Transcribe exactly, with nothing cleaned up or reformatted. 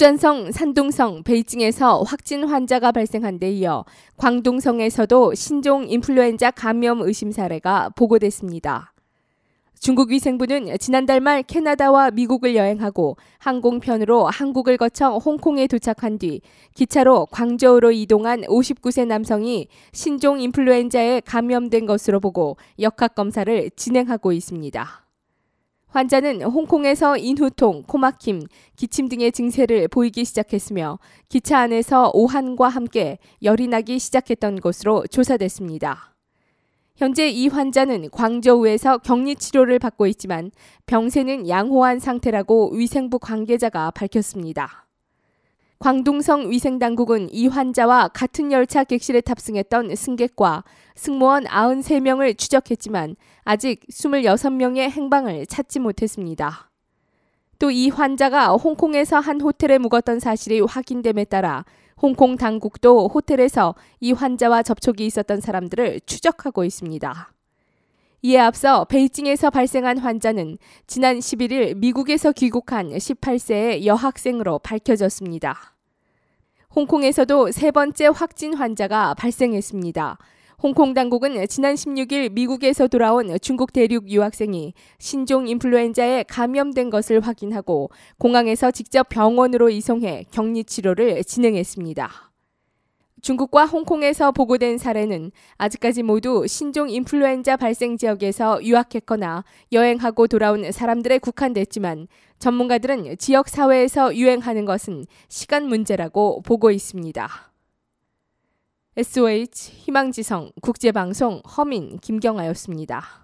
북전성, 산둥성, 베이징에서 확진 환자가 발생한 데 이어 광둥성에서도 신종 인플루엔자 감염 의심 사례가 보고됐습니다. 중국 위생부는 지난달 말 캐나다와 미국을 여행하고 항공편으로 한국을 거쳐 홍콩에 도착한 뒤 기차로 광저우로 이동한 오십구 세 남성이 신종 인플루엔자에 감염된 것으로 보고 역학검사를 진행하고 있습니다. 환자는 홍콩에서 인후통, 코막힘, 기침 등의 증세를 보이기 시작했으며 기차 안에서 오한과 함께 열이 나기 시작했던 것으로 조사됐습니다. 현재 이 환자는 광저우에서 격리 치료를 받고 있지만 병세는 양호한 상태라고 위생부 관계자가 밝혔습니다. 광둥성 위생당국은 이 환자와 같은 열차 객실에 탑승했던 승객과 승무원 구십삼 명을 추적했지만 아직 이십육 명의 행방을 찾지 못했습니다. 또 이 환자가 홍콩에서 한 호텔에 묵었던 사실이 확인됨에 따라 홍콩 당국도 호텔에서 이 환자와 접촉이 있었던 사람들을 추적하고 있습니다. 이에 앞서 베이징에서 발생한 환자는 지난 십일 일 미국에서 귀국한 십팔 세의 여학생으로 밝혀졌습니다. 홍콩에서도 세 번째 확진 환자가 발생했습니다. 홍콩 당국은 지난 십육 일 미국에서 돌아온 중국 대륙 유학생이 신종 인플루엔자에 감염된 것을 확인하고 공항에서 직접 병원으로 이송해 격리 치료를 진행했습니다. 중국과 홍콩에서 보고된 사례는 아직까지 모두 신종 인플루엔자 발생 지역에서 유학했거나 여행하고 돌아온 사람들에 국한됐지만 전문가들은 지역 사회에서 유행하는 것은 시간 문제라고 보고 있습니다. 에스오에이치 희망지성 국제방송 허민 김경아였습니다.